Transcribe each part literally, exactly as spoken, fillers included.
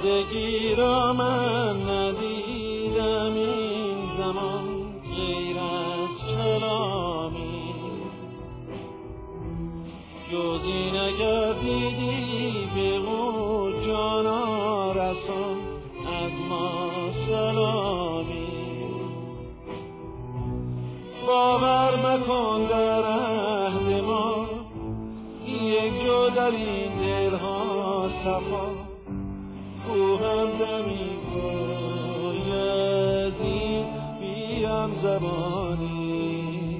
آزادگی را من ندیدم این زمان غیر از کلامی، جز این اگر دیدی بگو جانا رسان از ما سلامی. باور مکن در عهد ما یک جو در این دلها صفا، او هم دمی باید این بیم زبانی.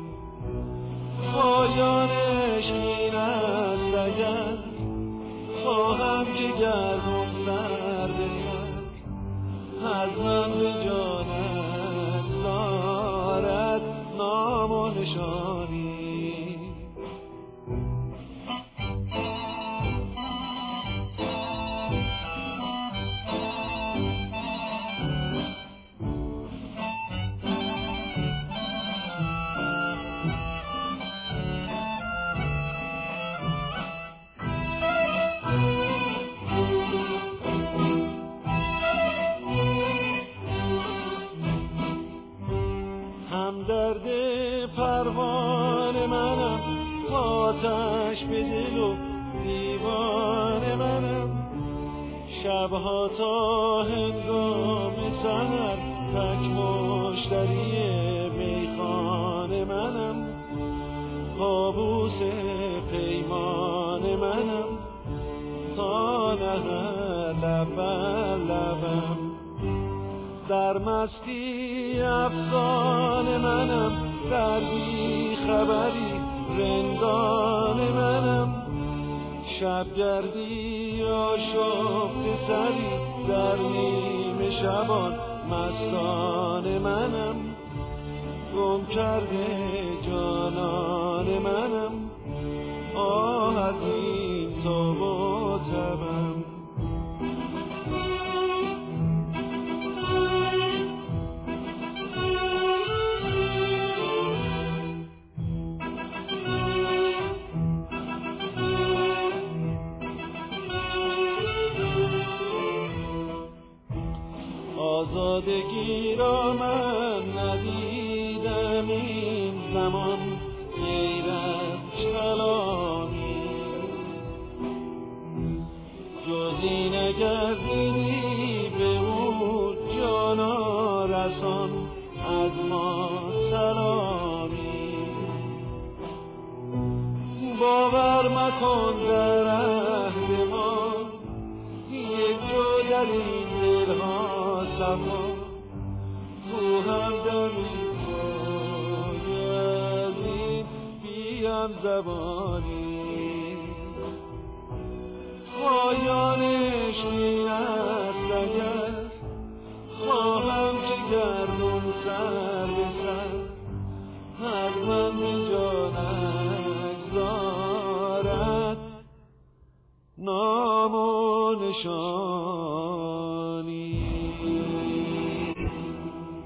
پایان عشقین است اگر خواهم جگرم سر به سر، از من به جانت دارد نام و نشانی. همدرد پروانه منم، آتش به دل و دیوانه منم، شبها تا هنگام سحر تک مشتری میخانه منم، کابوس پیمان منم تا نهر لب بر لبم. در مستی افسانه منم، در بی خبری رندان منم، شبگردی آشفته سری در نیمه شبان مستان منم، گم کرده جانان منم، آه از این تاب و تبم. آزادگی را من ندیدم این زمان غیر از کلامی، جز این اگر دیدی به او جانا رسان از ما سلامی. باور مکن در عهد ما یک جو در این دلها صفا، او هم دمی باید این بیم زبانی. پایان عشقین است اگر خواهم که گردم سر به سر، از من به جانم